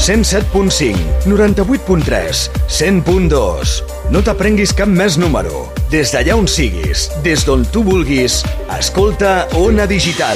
107.5, 98.3, 100.2. No t'aprenguis cap més número. Des d'allà on siguis, des d'on tu vulguis, escolta Ona Digital.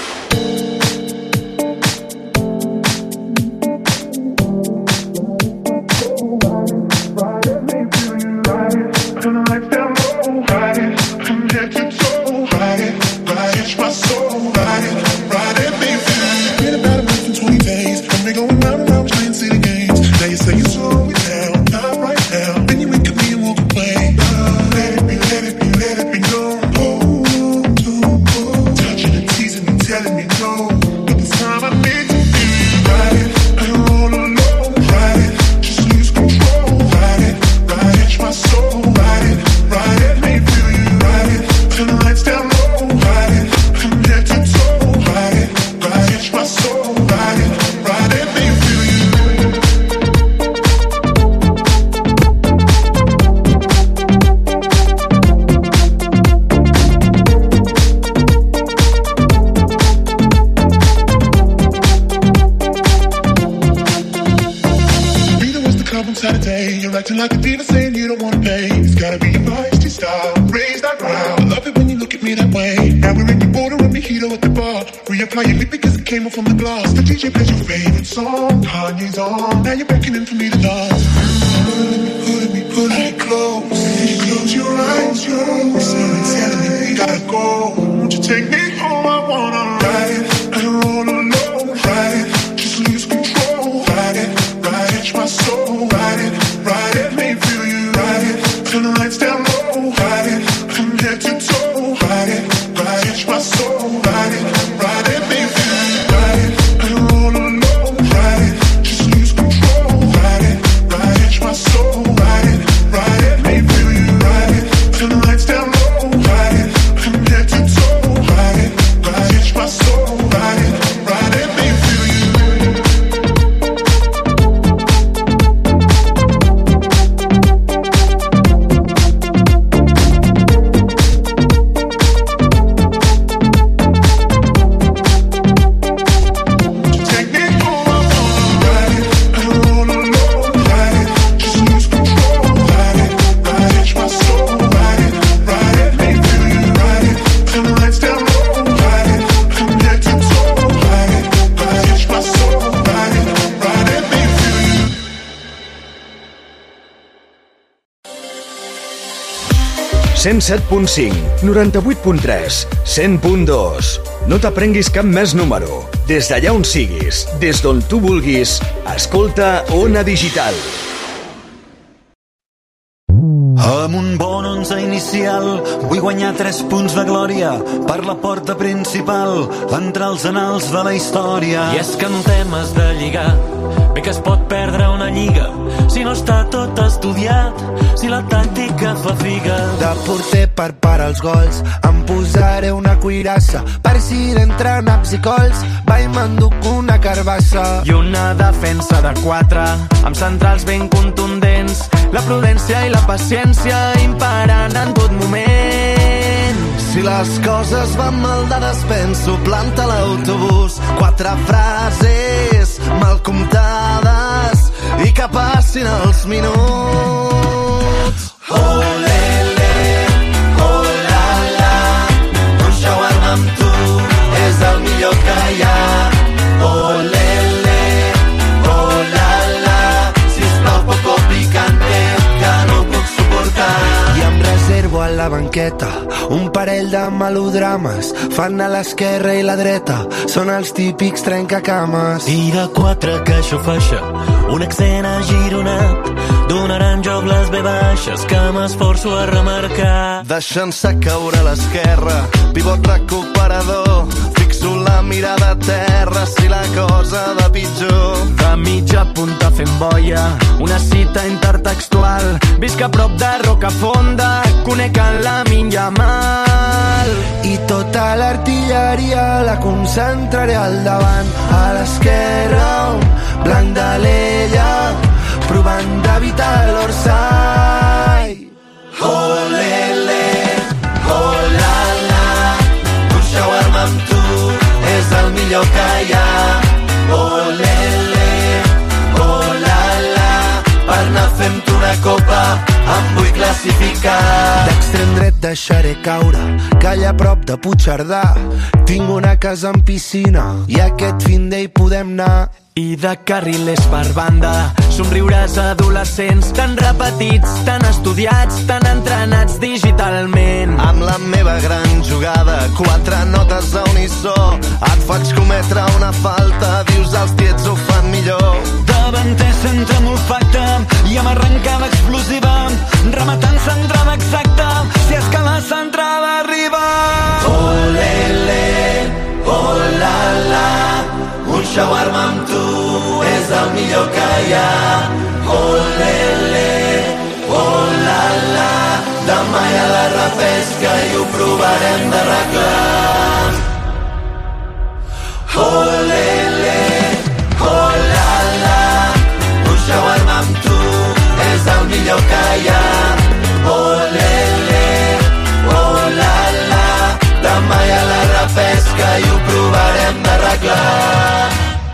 ...107.5, 98.3, 100.2. No t'aprenguis cap més número. Des d'allà on siguis, des d'on tu vulguis, escolta Ona Digital. Amb un bon 11 inicial vull guanyar 3 punts de glòria per la porta principal, entrar als anals de la història. I és que en temes de lligar, bé que es pot perdre una lliga si no està tot estudiat, si la tàctica fa figa. De porter per parar els gols em posaré una cuirassa per si d'entre naps i cols vaig m'enduc una carbassa. I una defensa de 4 amb centrals ben contundents, la prudència i la paciència imperant en tot moment. Si les coses van mal dades penso planta l'autobús, 4 frases mal comptades i que passin els minuts. Oh, lele, oh, la, la, un shawarma amb tu és el millor que hi ha. Oh, lele, oh, la, la, sisplau, poco picante, que no ho puc suportar. I em reservo a la banqueta un parell de melodrames, fan a l'esquerra i la dreta, són els típics trencacames. I de 4 que xofeixa, un accent agironat, donaran joc les ve baixes que m'esforço a remarcar. Deixant-se caure a l'esquerra, pivot recuperador, fixo la mirada a terra si la cosa va pitjor. De mitja punta fent boia, una cita intertextual, visc a prop de Rocafonda, conec en Lamine Yamal. I tota l'artilleria la concentraré al davant, a l'esquerra un blanc de l'ella, provant d'evitar l'orsai. Oh, lele, oh, la, la, un shawarma amb tu és el millor que hi ha. Oh, lele, oh, classificat. D'extrem dret deixaré caure, calla a prop de Puigcerdà. Tinc una casa amb piscina i aquest fin d'ell podem anar. I de carrilers per banda, somriures adolescents tan repetits, tan estudiats, tan entrenats digitalment. Amb la meva gran jugada, 4 notes a unisó, et faig cometre una falta, dius els tiets ho fan millor. Davanter centre molt facte i amb arrencada explosiva, rematant centrada exacta, si és que la centrada arriba. Olele, oh la la, un shawarma amb tu és el millor que hi ha. Olele, oh la la, demà hi ha la repesca i ho provarem d'arreglar. Olele, oh la la, un shawarma amb tu és el millor que hi ha. Olele, oh la la, demà hi ha la repesca i ho provarem d'arreglar.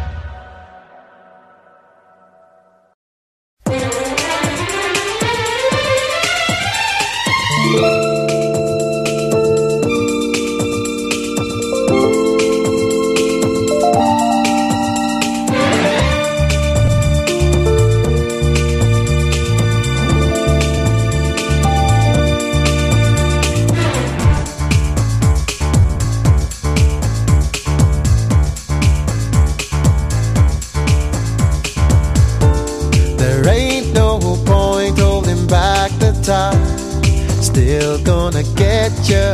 Still gonna get you,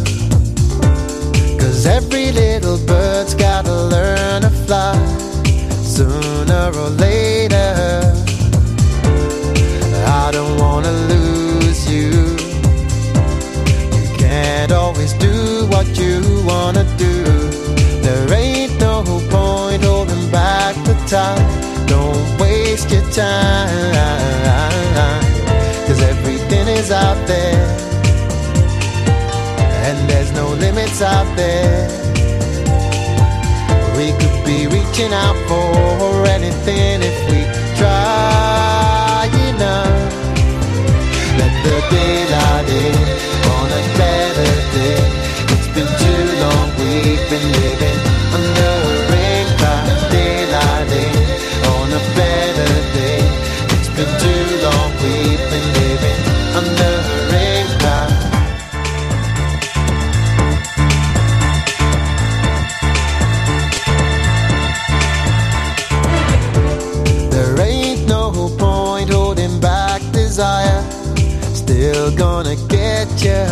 'cause every little bird's gotta learn to fly sooner or later. I don't wanna lose you. You can't always do what you wanna do. There ain't no point holding back the time. Don't waste your time, 'cause everything is out there, and there's no limits out there. We could be reaching out for anything if we try enough. Let the daylight in on a better day. It's been too long, we've been living under a rain cloud. Daylight in on a better day. It's been too long, we've been living under a rain cloud. There ain't no point holding back desire. Still gonna get you.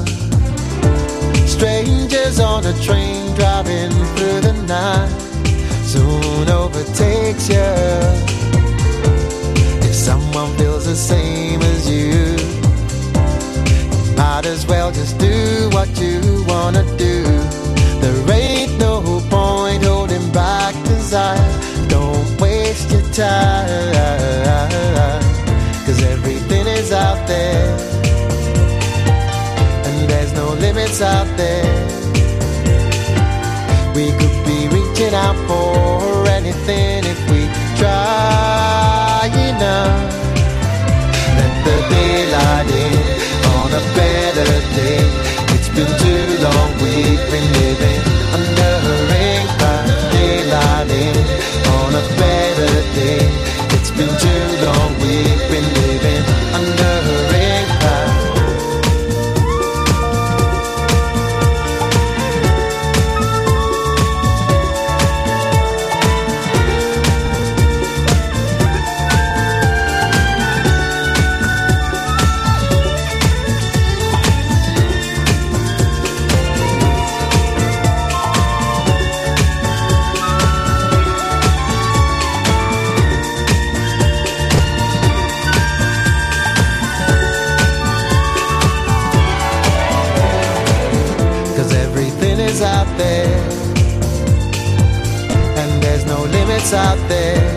Strangers on a train driving through the night soon overtakes you. If someone feels the same as you, might as well just do what you wanna do. There ain't no point holding back desire. Don't waste your time, 'cause everything is out there, and there's no limits out there. We could be reaching out for anything if we try enough. Let the daylight in on a better day. It's been too long, we've been living under a rain cloud. Daylight in on a better day. It's been too long, we've been living under a rain cloud. Out there, and there's no limits out there.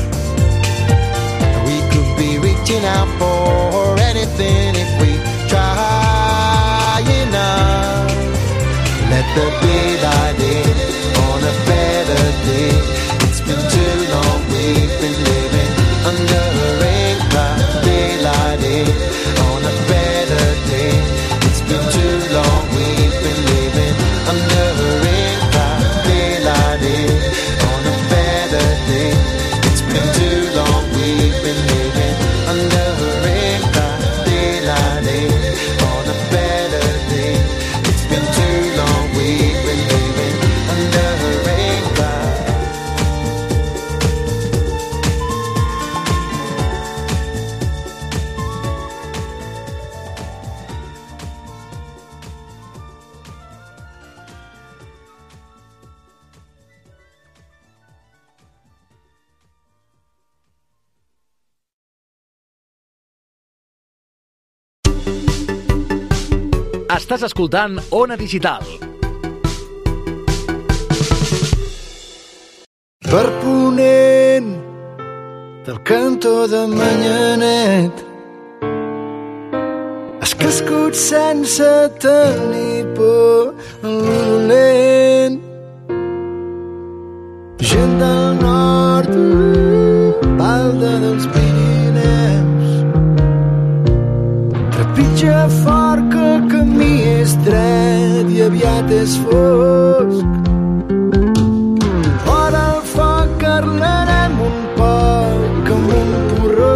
We could be reaching out for anything if we try enough. Let the daylight in on a better day. It's been too long, we've been living under a rain cloud. Daylight in on a better Estàs escoltant Ona Digital. Per ponent del cantó de Manyanet has crescut sense tenir por en lo dolent. Gent del nord, Valde dels Pirineus, trepitja fort que el camí és dret i aviat és fosc. Fora el foc carlarem un poc amb un porró.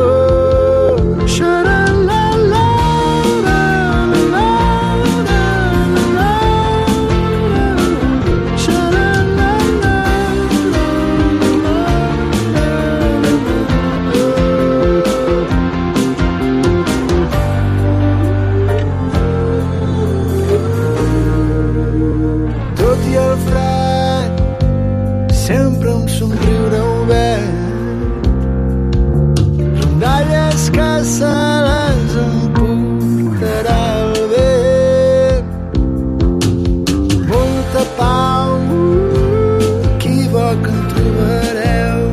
Sempre un somriure obert, rondalles que se les emportarà el vent. Molta pau, equívoc en trobareu.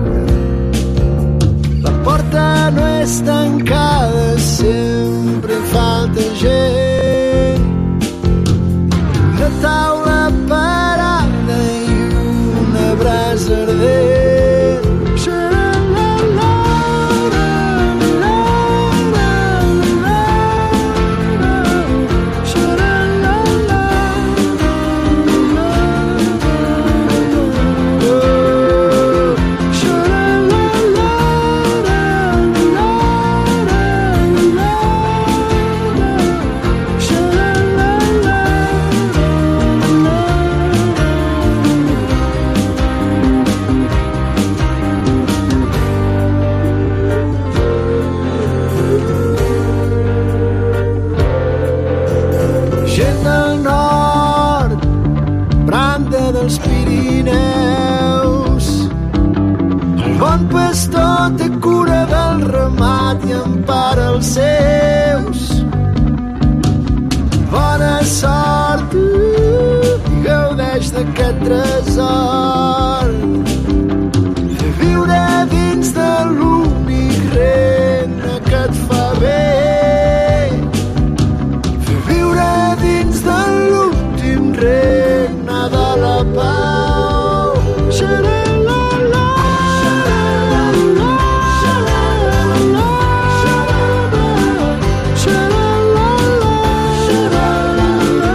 La porta no és tancada, sempre falta gent. Una taula parada i una brasa ardent. Gent del nord, Branda dels Pirineus, el bon pastor té cura del ramat i empara els seus. Bona sort i gaudeix d'aquest tresor, de viure dins de l'únic regne que et fa bé. Dins de l'últim regne de la pau. Xaralala, xaralala, xaralala, xaralala, xaralala,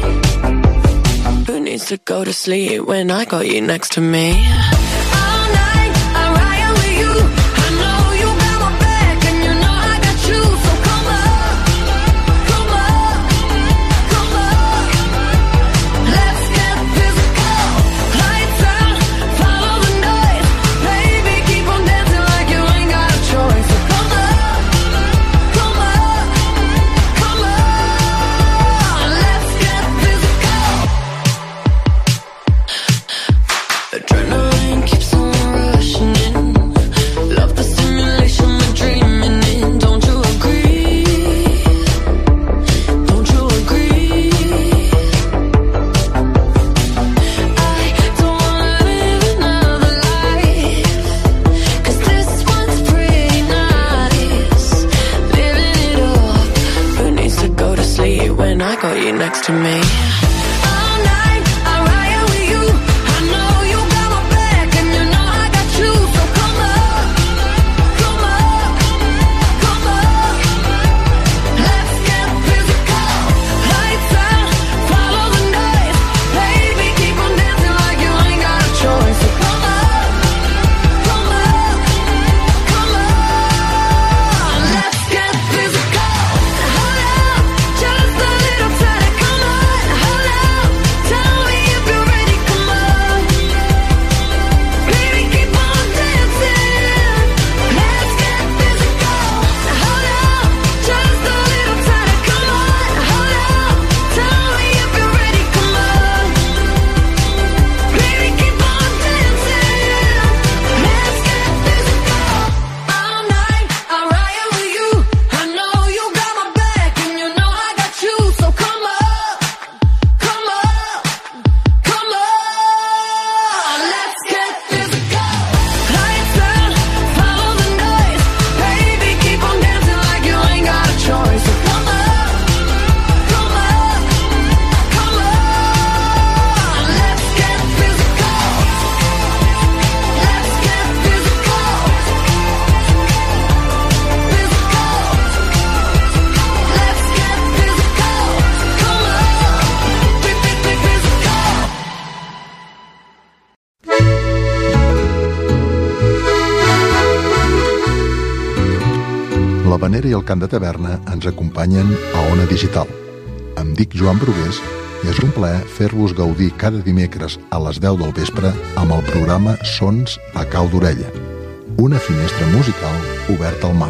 to go to sleep when I got you next to me. All night. l'havanera i el cant de taverna ens acompanyen a Ona Digital. Em dic Joan Brugués i és un plaer fer-vos gaudir cada dimecres a les 10 del vespre amb el programa Sons a cau d'orella, una finestra musical oberta al mar.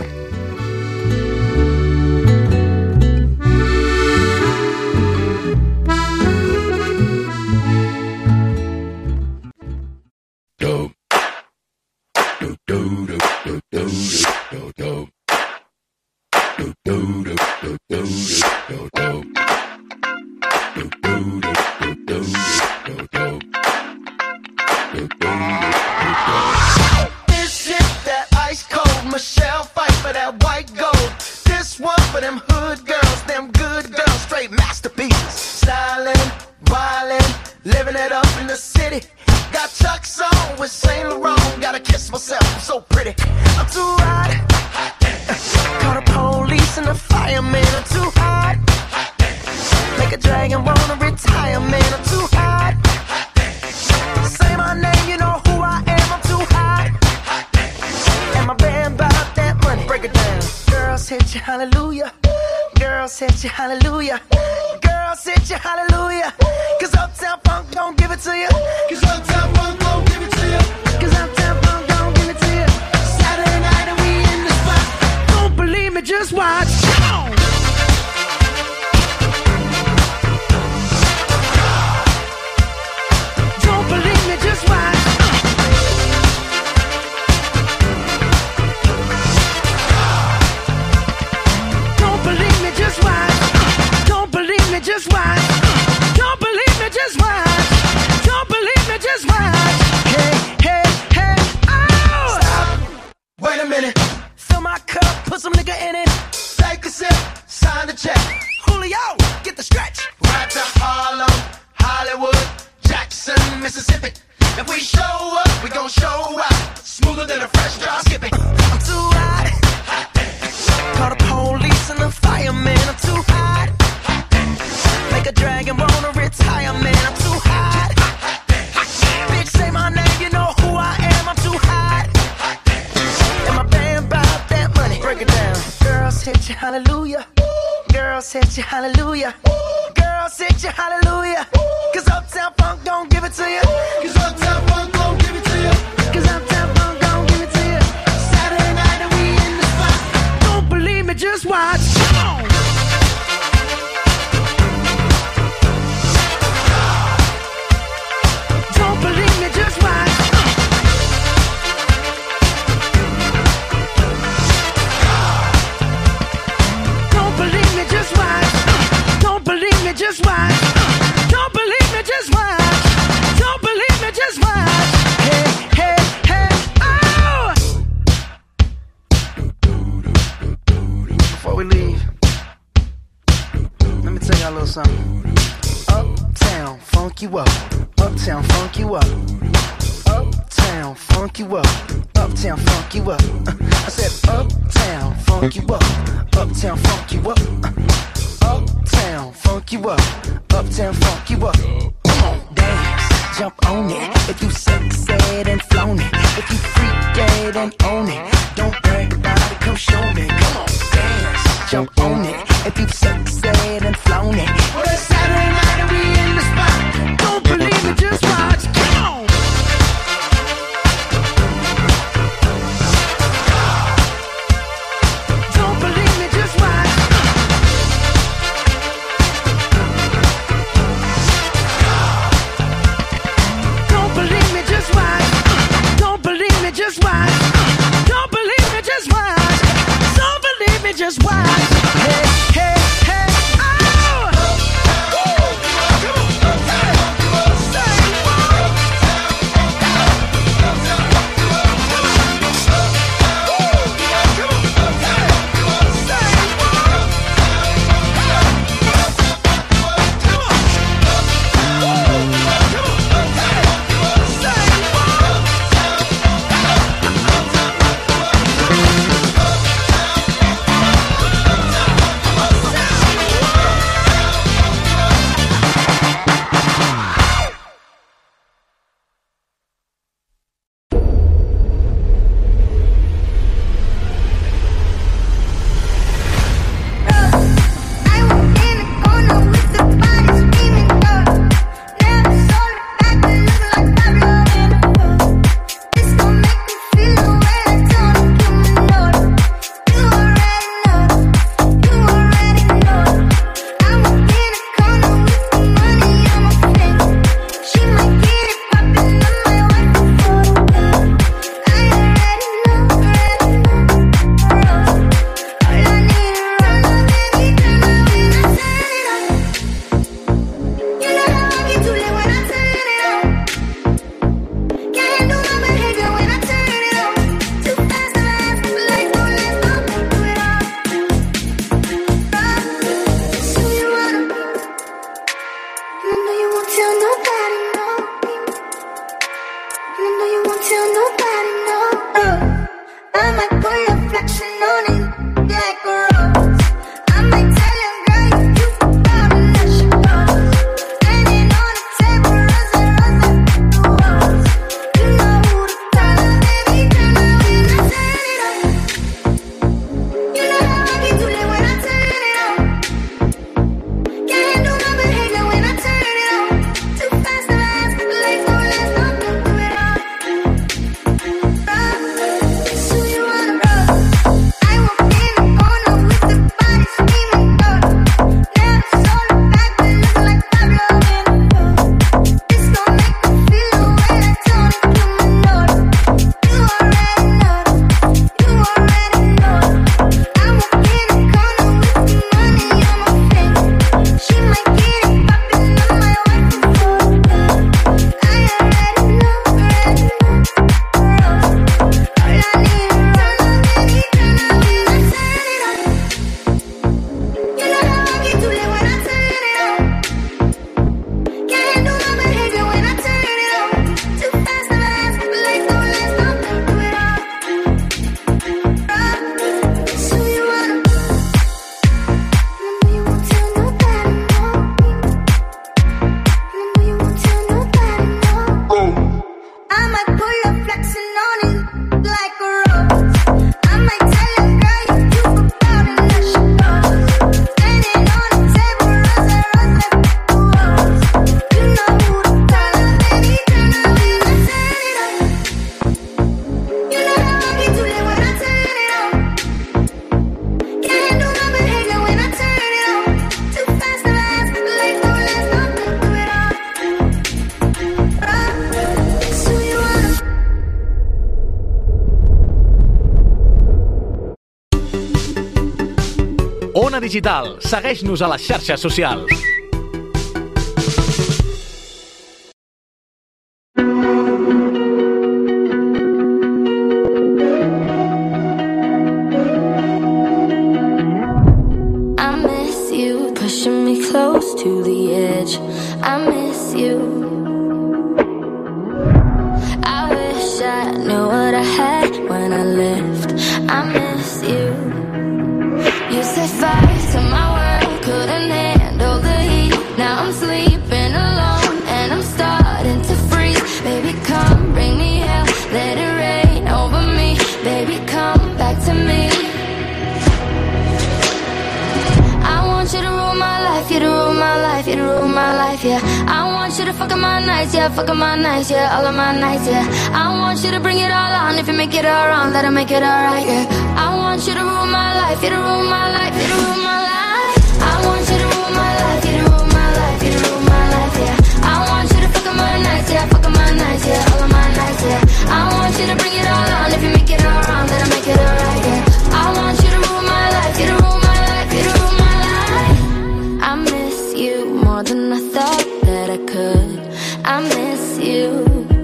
Just watch. Hey, hey, hey, Digital. Segueix-nos a les xarxes socials. I miss you, pushing me close to the edge. I miss you. I wish I knew what I had when I left. I miss you. You set fire to my world, couldn't handle the heat. Now I'm sleeping alone and I'm starting to freeze. Baby, come bring me hell, let it rain over me. Baby, come back to me. I want you to rule my life, you to rule my life, you to rule my life, yeah. I want you to fuck up my nights, yeah, fuck up my nights, yeah, all of my nights, yeah. I want you to bring it all on, if you make it all wrong, let it make it all right, yeah. I want you to rule my life, you to rule my life, you to rule my life. I want you to rule my life, you to rule my life, you to rule my life, yeah. I want you to fuck up my nights, yeah, fuck up my nights, yeah, all of my nights, yeah. I want you to bring it all on, if you make it all wrong, let it make it all right, yeah. I want you to rule my life, you to rule my life, you to rule my life. I miss you more than I thought that I could. I miss you.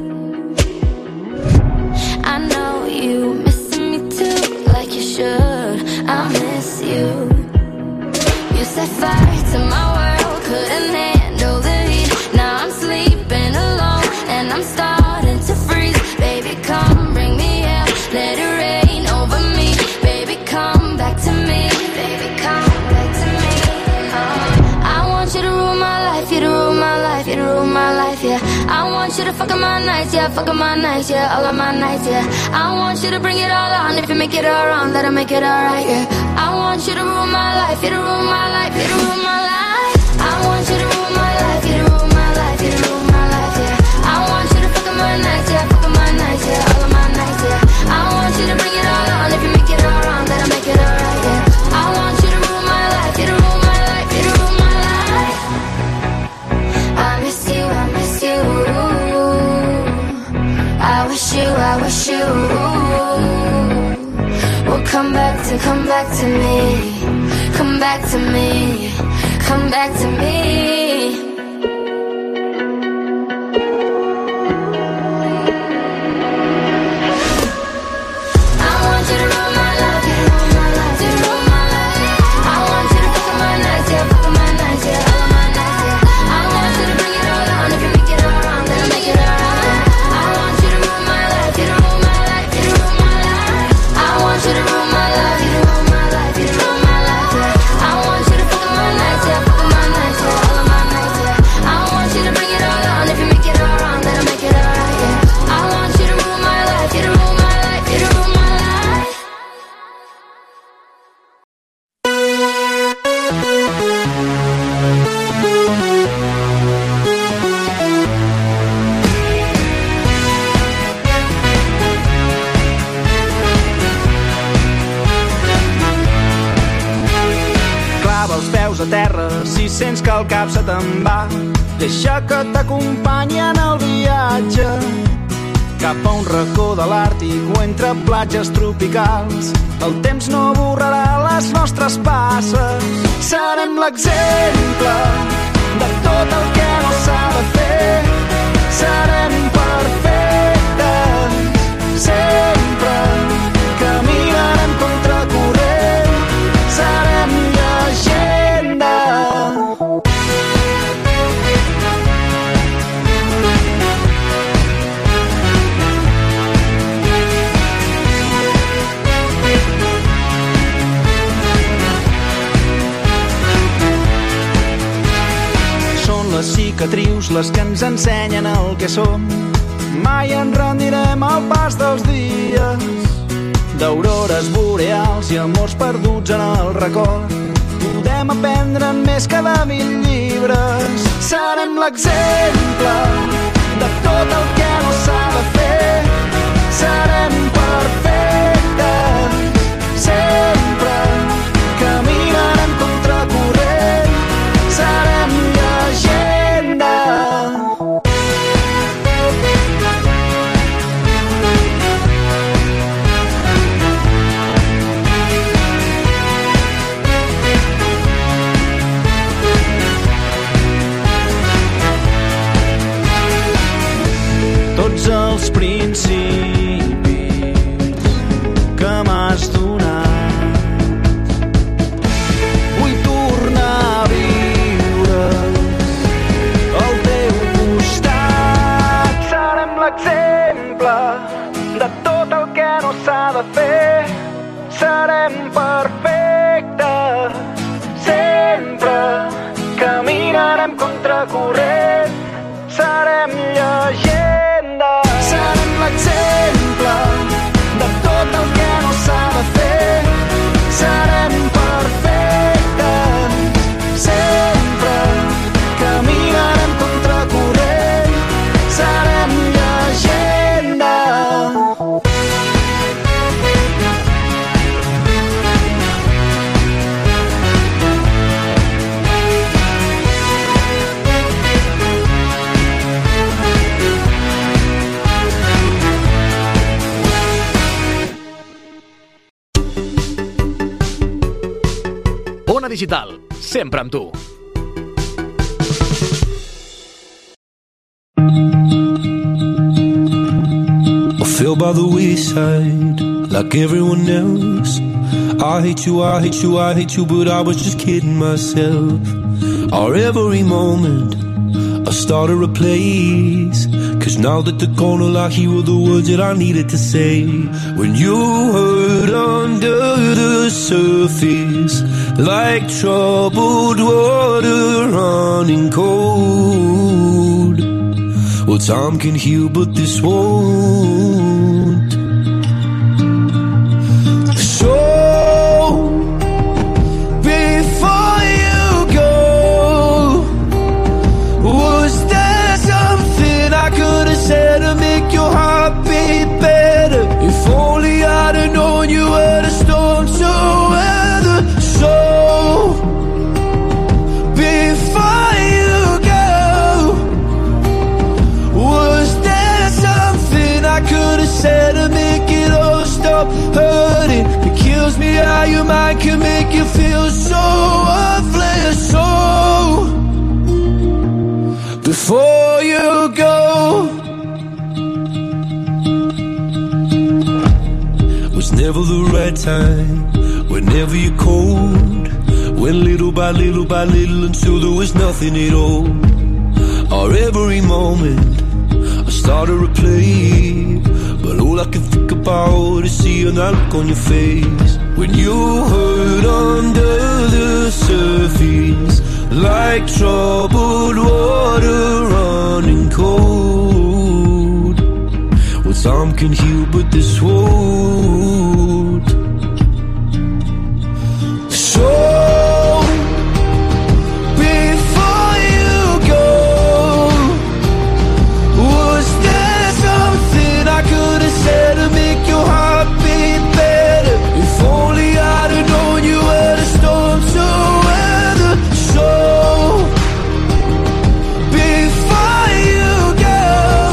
I know you missing me too, like you should. I miss you. You set fire to my world, couldn't handle the heat. Now I'm sleeping alone and I'm starting to freeze. Baby, come bring me hell, let it rain over me. Baby, come back to me. Baby, come back to me. I want you to rule my life, you to rule my life, you to rule my life, yeah. I want you to fuck up my nights, yeah, fuck up my nights, yeah, all of my nights, yeah. I want you to bring it all on, if you make it all wrong, let it make it all right, yeah. I want you to rule my life, you to rule my life, you to rule my life. I want you to rule my life, you to rule my life, you to rule my life, yeah. I want you to fuck up my nights, yeah, fuck up my nights, yeah, all of my nights, yeah. I want you to bring it all on, if you make it all wrong, let it make it all right, yeah. I want you to rule my life, you to rule my life, you to rule my life. I miss you, I miss you. I wish you will come back to me, come back to me, come back to me. I want you to rule my life, you to rule my life, you to rule my life. I want you to fuck up my nights, yeah, fuck up my nights, yeah, all of my nights, yeah. I want you to bring it all on, if you make it all wrong, then make it all right. I want you to rule my life, you to rule my life, you to rule my life. I want you to rule my life, you to rule my life, you to rule my life, yeah. I want you to fuck up my nights, yeah, fuck up my nights, yeah, all of my nights, yeah. I want you to bring it all on, if you make it all wrong, then make it all right, yeah. I want you to rule my life, you to rule my life, you to rule my life. Clava els peus a terra si sents que el cap se te'n va. Deixa que t'acompanyi en el viatge cap a un racó de l'Àrtic o entre platges tropicals. El temps no borrarà les nostres passes. Serem l'exemple de tot el que no s'ha de fer. Serem perfectes sempre, caminarem contracorrent. Serem llegenda. Són les cicatrius les que ens ensenyen el que som. Mai ens rendirem al pas dels dies, d'aurores boreals i amors perduts en el record. Podem aprendre més que de 1000 llibres. Serem l'exemple de tot el que no s'ha de fer. Serem perfectes sempre, caminarem contracorrent. Serem llegenda. tots els principis que m'has donat. Vull tornar a viure al teu costat. Serem l'exemple de tot el que no s'ha de fer. Serem perfectes sempre. Caminarem contracorrent. Serem llegenda. Serem l'exemple de tot el que no s'ha de fer. Serem perfectes sempre. Caminarem contracorrent. Serem llegenda. Ona Digital, sempre amb tu. I fell by the wayside like everyone else. I hate you, I hate you, I hate you, but I was just kidding myself. Our every moment I started a place, 'cause now that they're gone, all I hear were the words that I needed to say. When you hurt under the surface, like troubled water running cold. Well, time can heal, but this won't. So, before you go, was there something I could have said to make your heart beat better? If only I'd have known you were the storm to weather. So, before you go, was there something I could have said to make it all stop hurting? It kills me how your mind can make you feel so worthless. So, before you go, was never the right time, whenever you're cold. Went little by little by little until there was nothing at all. Our every moment I started to play, but all I can think about is seeing that look on your face. When you hurt under the surface, like troubled water running cold. Well, time can heal, but this won't. So, before you go, was there something I could have said to make your heart beat better? If only I'd have known you were the storm to weather. So, before you go,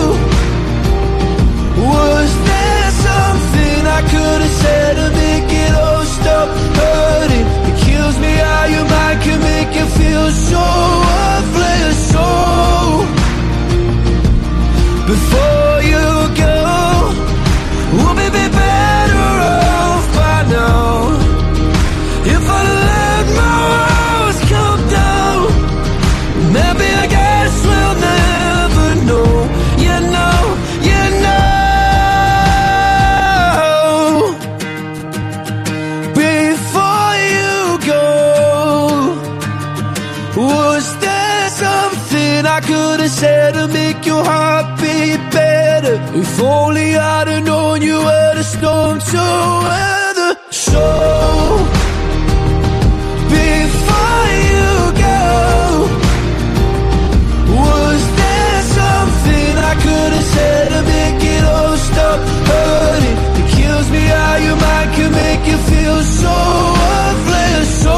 was there something I could have said to make it all stop hurting? It kills me how your mind can make you feel so worthless. So, before you go, we'll be better off by now. If I let my walls come down, maybe I guess we'll never know. You know, you know. Before you go, was there something I could have said to make your heart beat better? If only I'd have known you were the storm to weather. So, before you go, was there something I could have said to make it all stop hurting? It kills me how your mind can make you feel so worthless. So,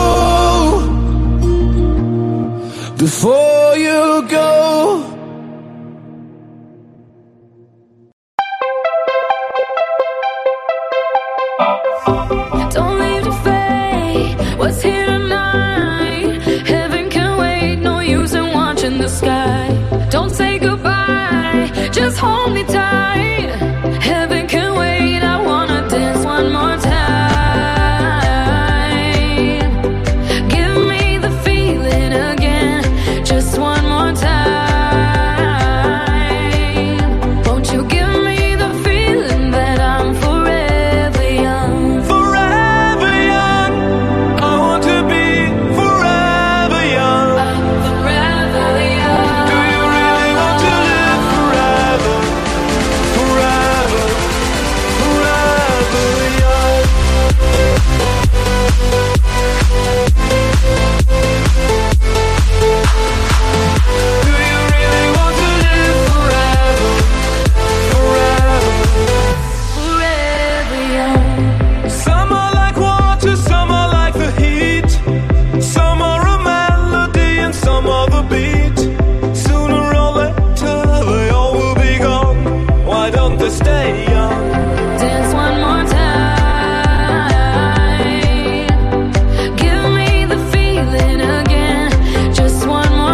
before you go. Don't stay young. Dance one more time. Give me the feeling again. Just one more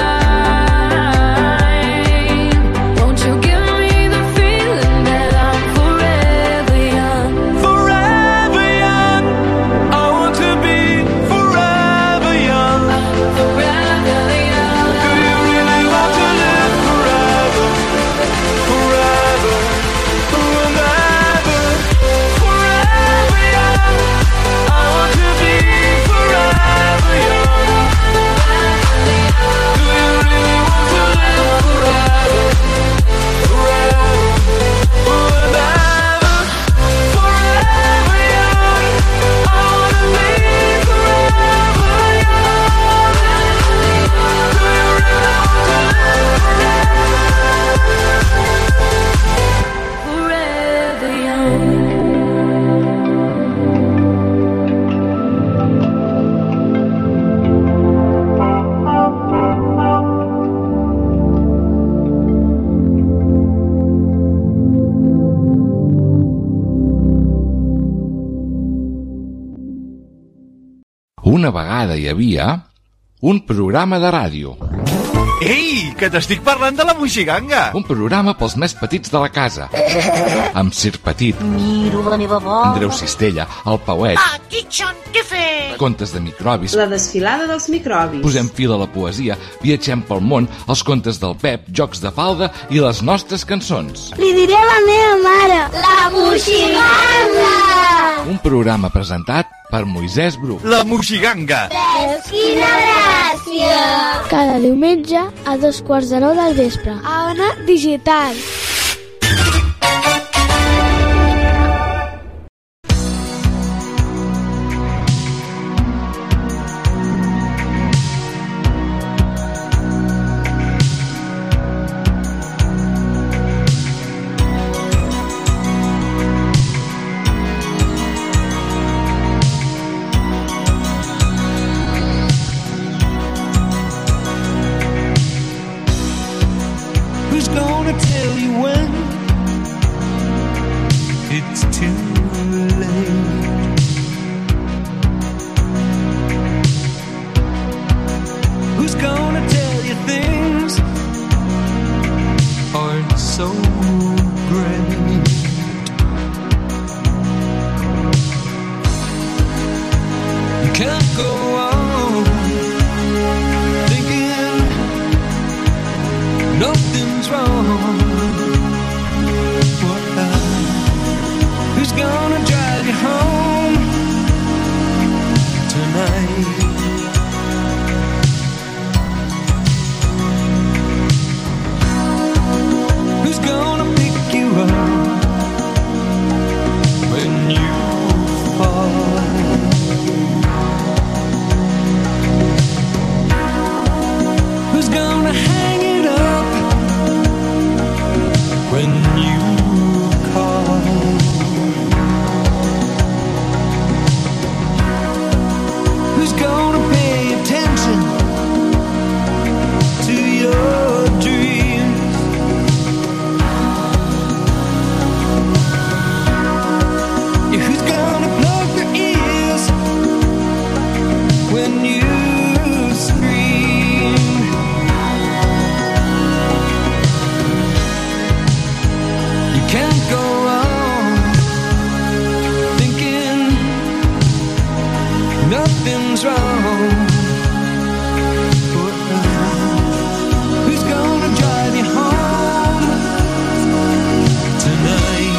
time. Won't you give me the feeling that I'm forever young? Forever young. I want to be forever young. Forever young. Do you really want to live forever? Forever. Forever. Forever young. I want to be forever young. Do you really want to live forever? Forever. Forever. Forever young. I want to be forever young. Do you really want to live Forever young. Una vegada hi havia un programa de ràdio. Ei, que t'estic parlant de la Moixiganga! Un programa pels més petits de la casa. Amb Sir Petit, Miro la meva bola. Andreu Cistella, el Pauet, Kitchen, què fes? contes de microbis, La desfilada dels microbis. posem fil a la poesia, viatgem pel món, els contes del Pep, jocs de falda i les nostres cançons. Li diré a la meva mare. La Moixiganga! Un programa presentat per Moisès Bru. La Moixiganga! Veus quina gràcia! Cada diumenge a 2:45 del vespre. A Ona Digital. Who's gonna tell you when it's too late? Who's gonna tell you things aren't so great? You can't go on thinking nothing's wrong. Who's gonna drive you home tonight? Who's gonna pick you up when you fall? Who's gonna hang it up when you call? Who's gonna pay attention to your dreams? Yeah, who's gonna plug their ears when you scream? You can't go on thinking nothing's wrong. Who's gonna drive you home tonight?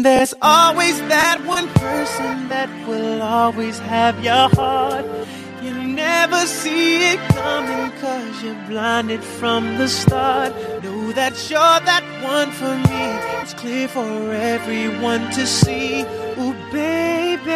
And there's always that one person that will always have your heart. You never see it coming 'cause you're blinded from the start. Know that you're that one for me. It's clear for everyone to see. Ooh, baby.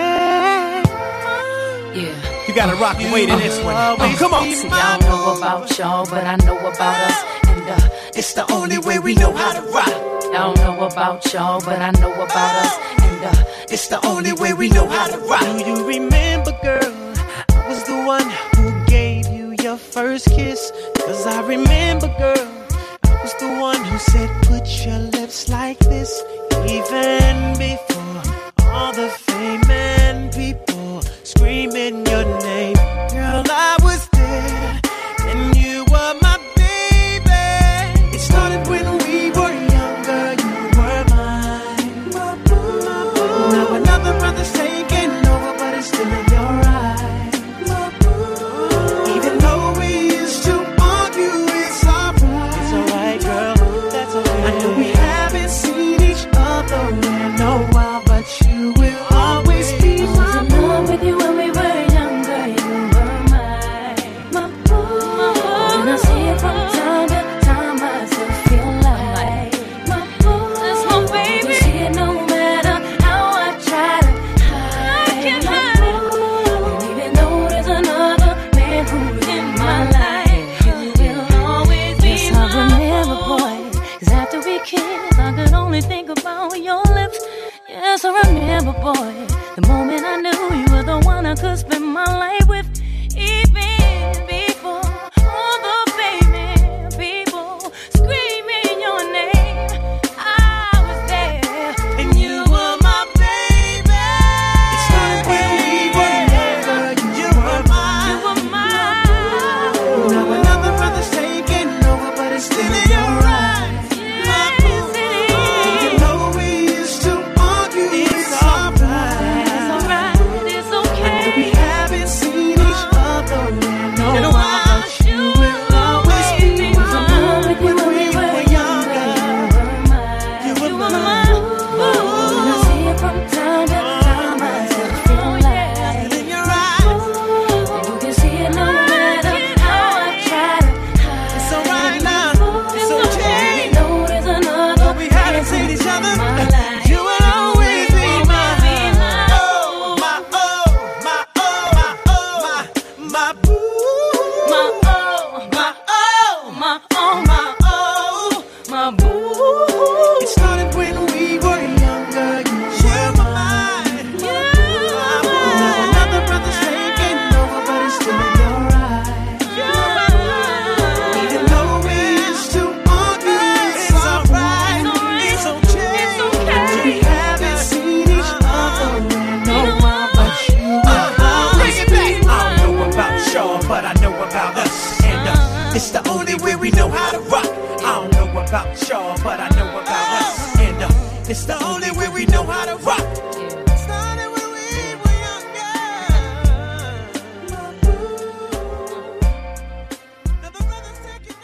Yeah. You gotta rock and wait in this one. Come on. See, I don't know about y'all, but I know about us. And it's the only way we know how to rock. I don't know about y'all, but I know about us. And it's the only way we know how to rock. Do you remember, girl? I was the one who gave you your first kiss. 'Cause I remember, girl, I was the one who said, put your lips like this. Even before all the fame and people screaming your name. Girl, I was there, and you were my baby. It started when we were younger, you were mine. My boo. Now another brother's taking over, but it's still in your eyes. My boo. Even though we used to argue, it's alright. It's alright, girl, that's alright. I know we haven't seen each other in a while, but you will always be my boo. with you when we were younger, you were mine. My boo. And I see it from time to time, I still feel like my boo. That's my baby. You see it no matter how I try to hide. I can't hide it. And even though there's another man who's in my life, you will always be mine. Yes, I remember, boy, 'cause after we kissed, I could only think about your lips. Yes, I remember, boy, the moment I knew you were the one I could spend my life with. Even before all the famous people screaming your name, I was there, and you were my baby. It started when we were younger, you were mine. you were mine. Now another brother's taking over, but it's still in your eyes. My boo. Even though we used to argue, it's alright. It's alright, it's okay. We haven't seen each other in a while, but you will always be mine. When we were younger, you were mine. And I see it from time to time, I still feel like In your eyes, and you can see it no matter how I try to hide. it's alright now. It's okay. Even though there's another Though we haven't seen each other, in my life, you will always be mine. my Oh, my oh, my oh, my oh, my boo. my oh, my oh, my oh, my oh, my boo. It started when we were younger. You were mine. Now another brother's taking over, but it's still in your eyes. Even though we used to argue, it's alright. It's okay. We haven't seen each other in a while, but you will always be mine. I don't know about y'all, but I know about us. And it's the only way we know how to rock. I don't know about y'all, but I know about us. And it's the only way we know how to rock. Started when we were younger. Now the brother's taking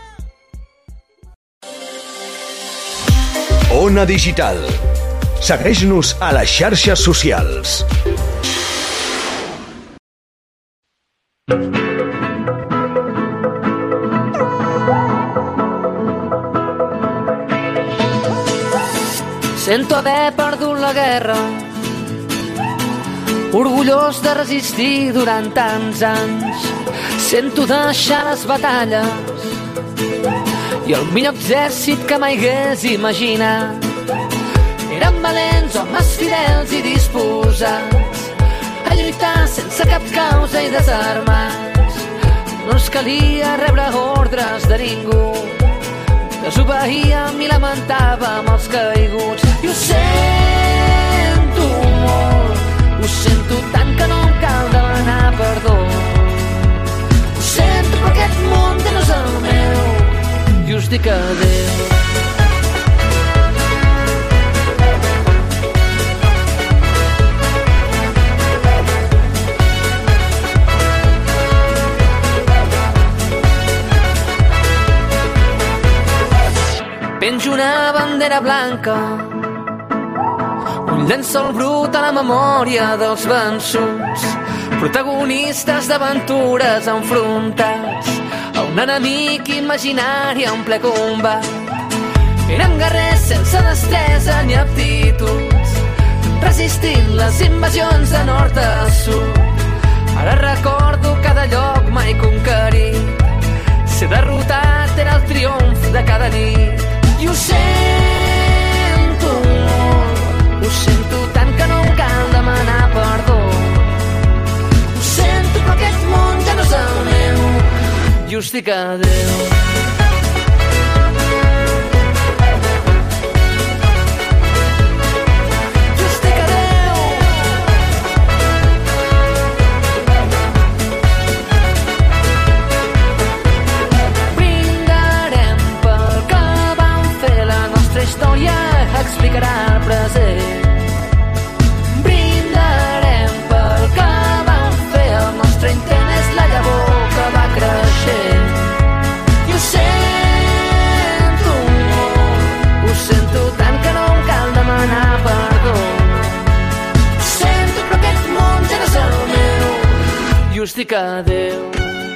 over. Ona Digital. Segueix-nos a les xarxes socials. Sento haver perdut la guerra, orgullós de resistir durant tants anys. Sento deixar les batalles i el millor exèrcit que mai hagués imaginat. Eren valents, homes fidels i disposats a lluitar sense cap causa i desarmats. No ens calia rebre ordres de ningú, desobeíem i lamentàvem els caiguts. I ho sento molt, ho sento tant que no em cal demanar perdó. Ho sento però aquest món ja no és el meu i us dic adéu. Penjo una bandera blanca un llençol brut a la memòria dels vençuts, protagonistes d'aventures enfrontats a un enemic imaginari en ple combat. Érem guerrers sense destresa ni aptituds, resistint les invasions de nord a sud. Ara recordo cada lloc mai conquerit, ser derrotat era el triomf de cada nit. I ho sento molt, ho sento tant que no em cal demanar perdó. Ho sento però aquest món ja no és el meu, i us dic adeu. Història explicarà el present. Brindarem pel que vam fer, el nostre intent és la llavor que va creixent. I ho sento molt, ho sento tant que no em cal demanar perdó. Ho sento però aquest món ja no és el meu, i us dic adeu.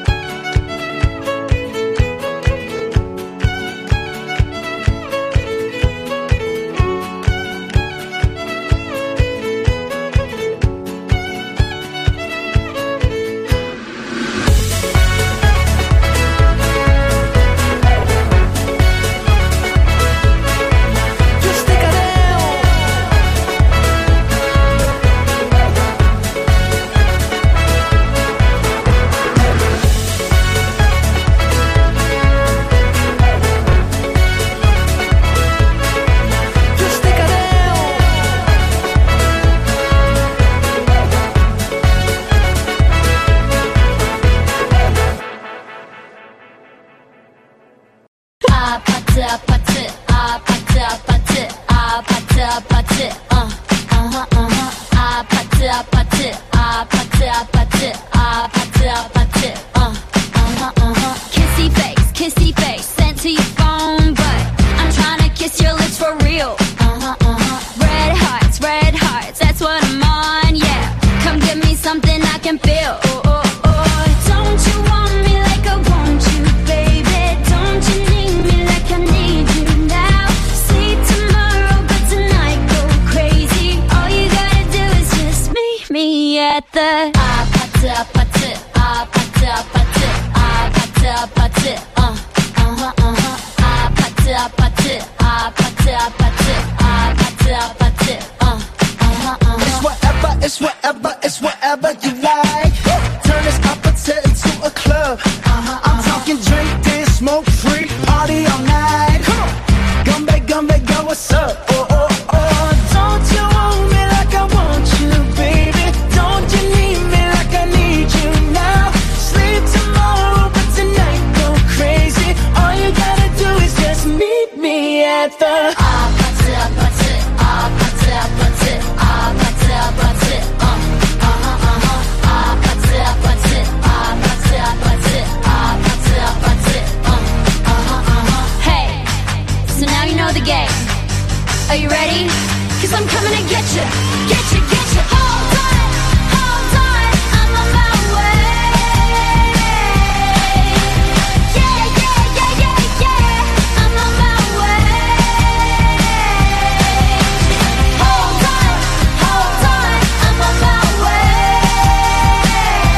Kissy face sent to your phone, but I'm trying to kiss your lips for real. Red hearts, that's what I'm on, yeah. Come give me something I can feel. Don't you want me like I want you, baby? Don't you need me like I need you now? Sleep tomorrow, but tonight go crazy. All you gotta do is just meet me at the It's whatever you like. Turn this opposite into a club. I'm talking drink, dance, smoke free, party all night. Come on, come back, girl, what's up? Don't you want me like I want you, baby? Don't you need me like I need you now? Sleep tomorrow, but tonight go crazy. All you gotta do is just meet me at the Are you ready? 'Cause I'm coming to get you, get you, get you. Hold on, I'm on my way. Yeah, I'm on my way. Hold on, I'm on my way.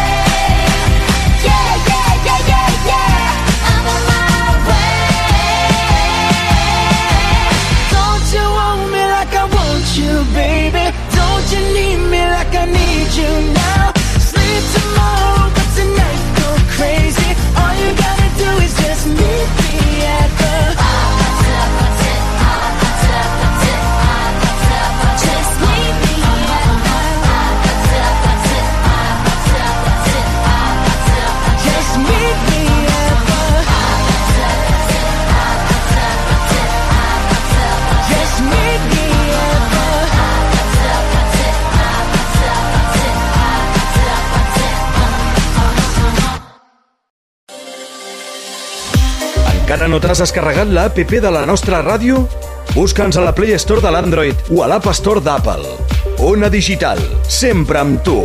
Yeah, I'm on my way. Don't you want me like I want you, baby? Don't you need me like I need you now? Sleep tomorrow, but tonight go crazy. All you gotta do is just meet me at the just meet me at just meet me at just meet me Encara no t'has descarregat la app de la nostra ràdio? Busca'ns a la Play Store de l'Android o a l'App Store d'Apple. Ona Digital, sempre amb tu.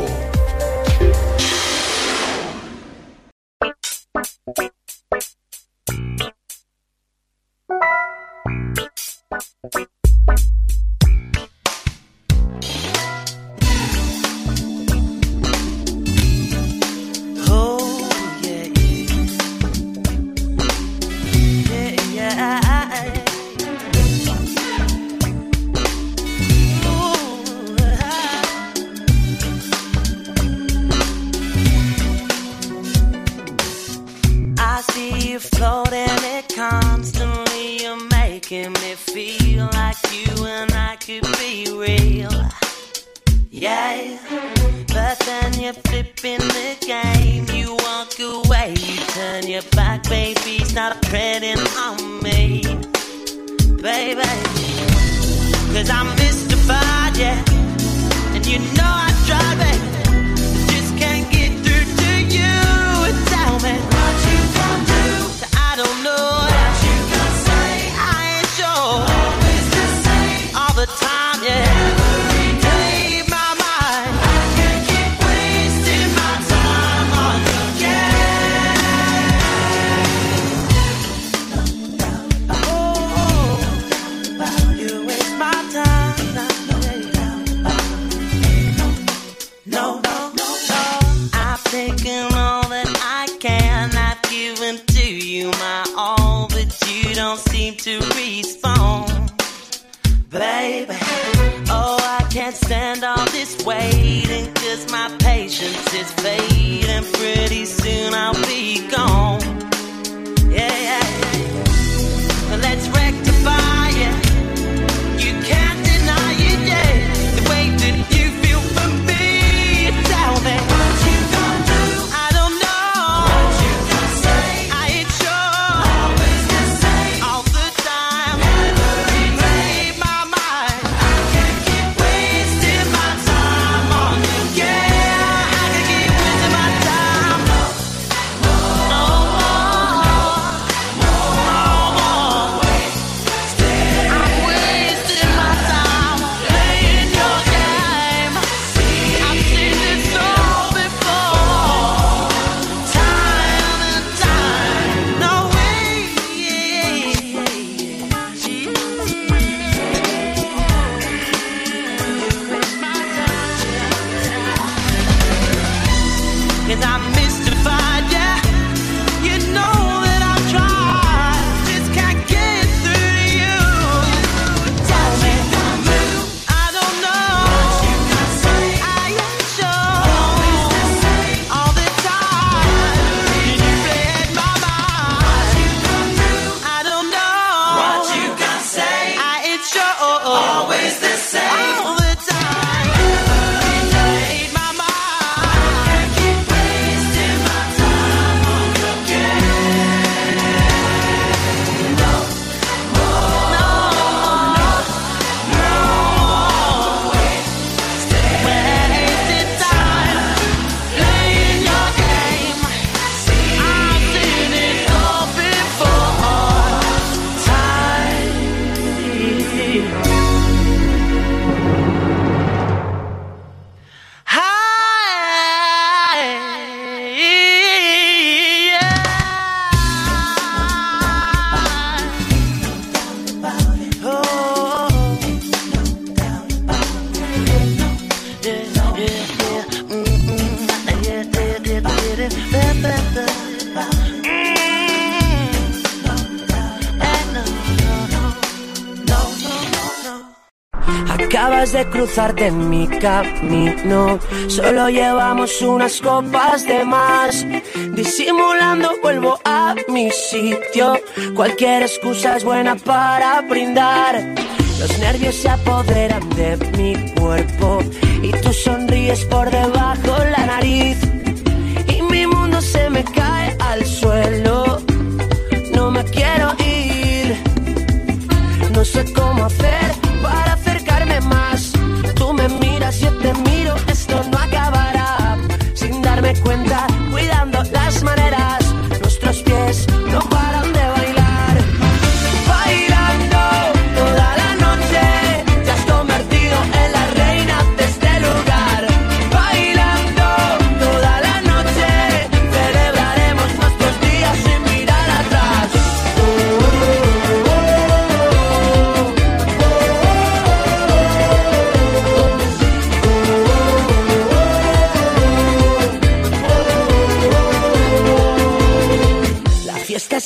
Acabas de cruzarte en mi camino, solo llevamos unas copas de más. Disimulando vuelvo a mi sitio, cualquier excusa es buena para brindar. Los nervios se apoderan de mi cuerpo y tú sonríes por debajo la nariz. Y mi mundo se me cae al suelo, no me quiero ir. No sé cómo hacer para acercarme más. Tú me miras, yo te miro, esto no acabará. Sin darme cuenta, cuidando las maneras, nuestros pies no paran de bailar. Bailando toda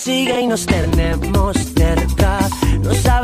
sigue y nos tenemos cerca. No sabemos